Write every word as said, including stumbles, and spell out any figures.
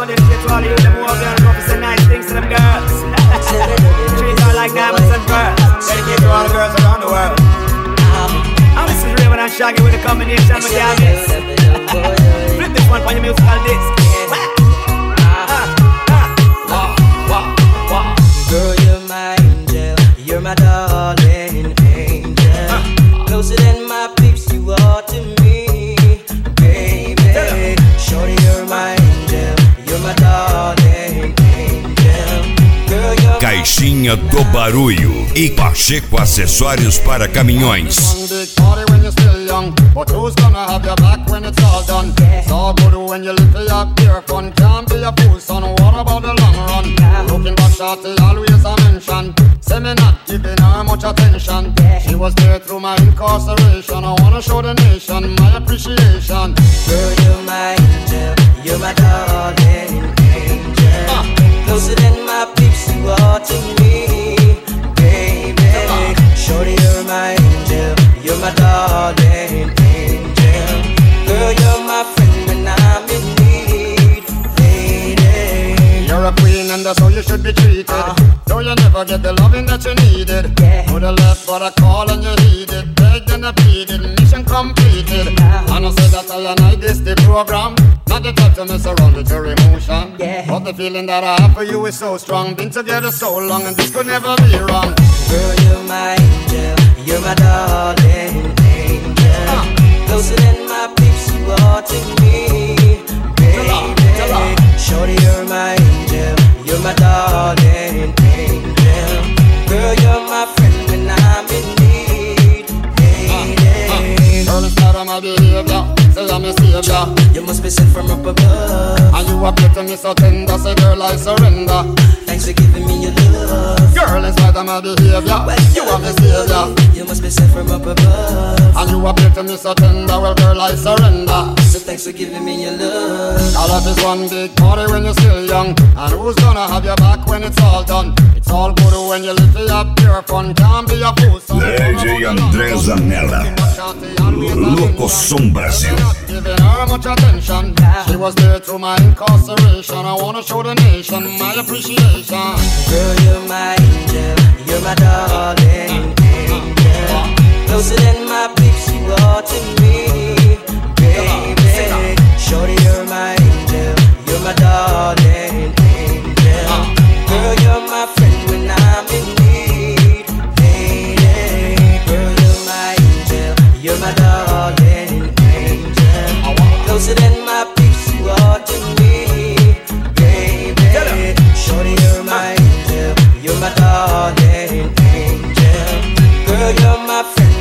one dedicated to all of you, them who are girls, who say nice things to them girls. Treat her like diamonds and pearls. Dedicated to all the girls around the world. I'm this is Raymond and Shaggy with a combination with Gabby's. Flip this one on your musical disc. Girl, you're my angel, you're my darling angel. Closer than my peeps, you are to me, baby. Shorty, you're my angel, you're my darling angel. Girl, you're Caixinha do Barulho e Pacheco Acessórios para Caminhões. But who's gonna have your back when it's all done? It's all good when you live for your pure fun. Can't be a fool, son, what about the long run? Looking back, shorty, always a mention. Say me not giving her much attention. She was there through my incarceration. I wanna show the nation my appreciation. Girl, you're my angel, you're my darling angel. uh. Closer than my peeps, you are to me, baby. uh. Shorty, you're my angel, you're my darling angel. Girl, you're my friend when I'm in need, lady. You're a queen and that's how you should be treated. uh. Though you never get the loving that you needed. yeah. Would have left but I call and you needed. Begged and I pleaded, mission completed. uh. And I said that I and I this the program. Not the type to mess around with your emotion. yeah. But the feeling that I have for you is so strong. Been together so long and this could never be wrong. Girl, you're my angel, you're my darling angel. uh. Closer than my peeps, you are to me, baby. Shorty, you're my angel, you're my darling angel. Girl, you're my friend when I'm in need, lady. Girl, instead of my behavior, say I'm a savior. You must be sent from up above. And you appear to me so tender, say girl I surrender. Thanks for giving me your love. Girl, in spite of my behavior, well, you are my savior. You must be sent from up above. And you appear to me so tender, well girl I surrender. So thanks for giving me your love. All of this one big party when you're still young. And who's gonna have your back when it's all done? It's all good when you live for your pure fun. Can't be a fool. D J André Zanella, Locoção Brasil. Giving her much attention. She was there through my incarceration. I wanna show the nation my appreciation. Girl, you're my angel, you're my darling angel. Closer than my peeps, you are to me, baby. Shorty, you're my angel, you're my darling angel. Girl, you're my friend when I'm in need, lady. Girl, you're my angel, you're my darling angel. Closer than my peeps, you are to me, baby. Shorty, you're my angel, you're my darling angel. Girl, you're my friend